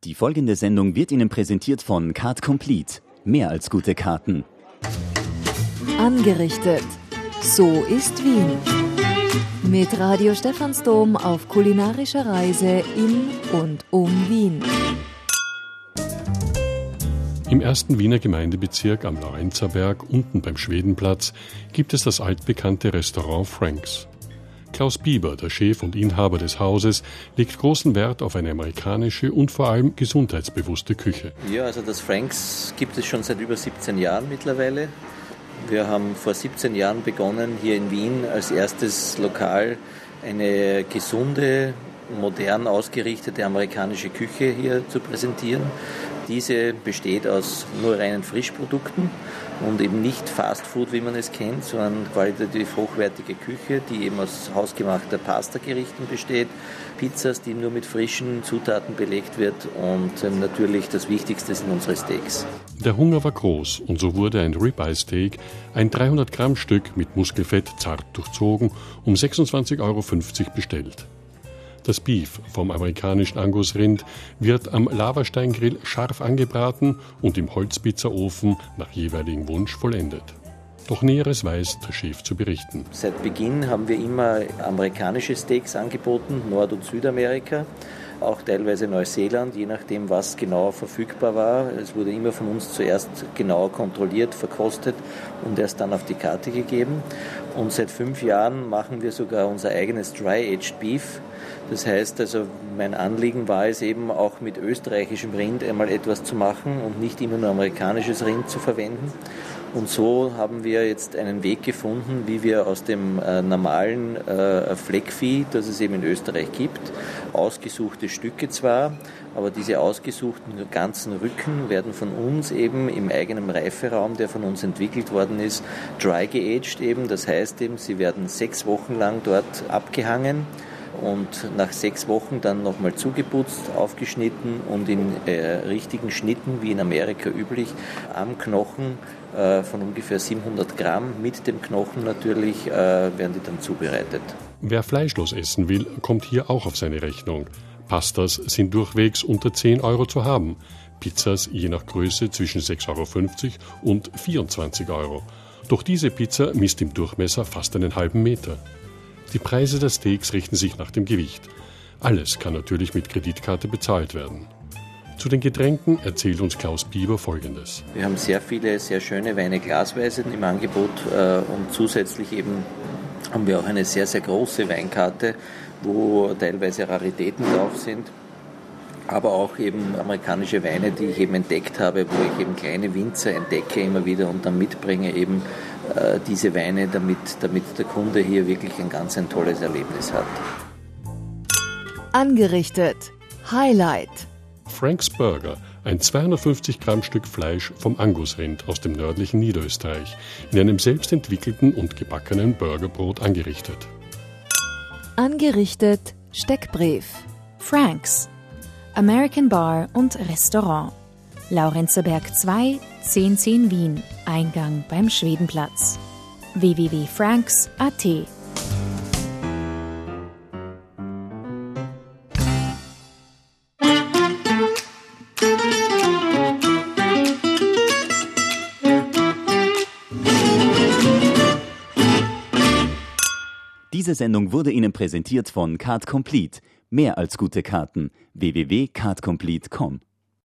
Die folgende Sendung wird Ihnen präsentiert von Card Complete. Mehr als gute Karten. Angerichtet. So ist Wien. Mit Radio Stephansdom auf kulinarischer Reise in und um Wien. Im ersten Wiener Gemeindebezirk am Laurenzerberg, unten beim Schwedenplatz, gibt es das altbekannte Restaurant Franks. Klaus Bieber, der Chef und Inhaber des Hauses, legt großen Wert auf eine amerikanische und vor allem gesundheitsbewusste Küche. Ja, also das Franks gibt es schon seit über 17 Jahren mittlerweile. Wir haben vor 17 Jahren begonnen, hier in Wien als erstes Lokal eine gesunde, modern ausgerichtete amerikanische Küche hier zu präsentieren. Diese besteht aus nur reinen Frischprodukten und eben nicht Fast Food, wie man es kennt, sondern qualitativ hochwertige Küche, die eben aus hausgemachter Pasta-Gerichten besteht, Pizzas, die nur mit frischen Zutaten belegt wird und natürlich das Wichtigste sind unsere Steaks. Der Hunger war groß und so wurde ein Ribeye-Steak, ein 300-Gramm-Stück mit Muskelfett zart durchzogen, um 26,50 € bestellt. Das Beef vom amerikanischen Angusrind wird am Lavasteingrill scharf angebraten und im Holzpizzaofen nach jeweiligem Wunsch vollendet. Doch Näheres weiß der Chef zu berichten. Seit Beginn haben wir immer amerikanische Steaks angeboten, Nord- und Südamerika, auch teilweise Neuseeland, je nachdem, was genau verfügbar war. Es wurde immer von uns zuerst genauer kontrolliert, verkostet und erst dann auf die Karte gegeben. Und seit 5 Jahren machen wir sogar unser eigenes Dry-Aged Beef. Das heißt also, mein Anliegen war es eben auch mit österreichischem Rind einmal etwas zu machen und nicht immer nur amerikanisches Rind zu verwenden. Und so haben wir jetzt einen Weg gefunden, wie wir aus dem normalen Fleckvieh, das es eben in Österreich gibt, ausgesuchte Stücke zwar, aber diese ausgesuchten ganzen Rücken werden von uns eben im eigenen Reiferaum, der von uns entwickelt worden ist, dry geaged eben. Das heißt eben, sie werden 6 Wochen lang dort abgehangen und nach 6 Wochen dann nochmal zugeputzt, aufgeschnitten und in richtigen Schnitten, wie in Amerika üblich, am Knochen von ungefähr 700 Gramm, mit dem Knochen natürlich, werden die dann zubereitet. Wer fleischlos essen will, kommt hier auch auf seine Rechnung. Pastas sind durchwegs unter 10 € zu haben, Pizzas je nach Größe zwischen 6,50 € und 24 €. Doch diese Pizza misst im Durchmesser fast einen halben Meter. Die Preise der Steaks richten sich nach dem Gewicht. Alles kann natürlich mit Kreditkarte bezahlt werden. Zu den Getränken erzählt uns Klaus Bieber Folgendes. Wir haben sehr viele, sehr schöne Weine glasweise im Angebot und zusätzlich eben haben wir auch eine sehr, sehr große Weinkarte, wo teilweise Raritäten drauf sind, aber auch eben amerikanische Weine, die ich eben entdeckt habe, wo ich eben kleine Winzer entdecke immer wieder und dann mitbringe eben diese Weine, damit der Kunde hier wirklich ein tolles Erlebnis hat. Angerichtet. Highlight. Franks Burger, ein 250-Gramm-Stück Fleisch vom Angusrind aus dem nördlichen Niederösterreich, in einem selbstentwickelten und gebackenen Burgerbrot angerichtet. Angerichtet. Steckbrief. Franks, American Bar und Restaurant. Laurenzerberg 2, 1010 Wien, Eingang beim Schwedenplatz. www.franks.at. Diese Sendung wurde Ihnen präsentiert von Card Complete. Mehr als gute Karten. www.cardcomplete.com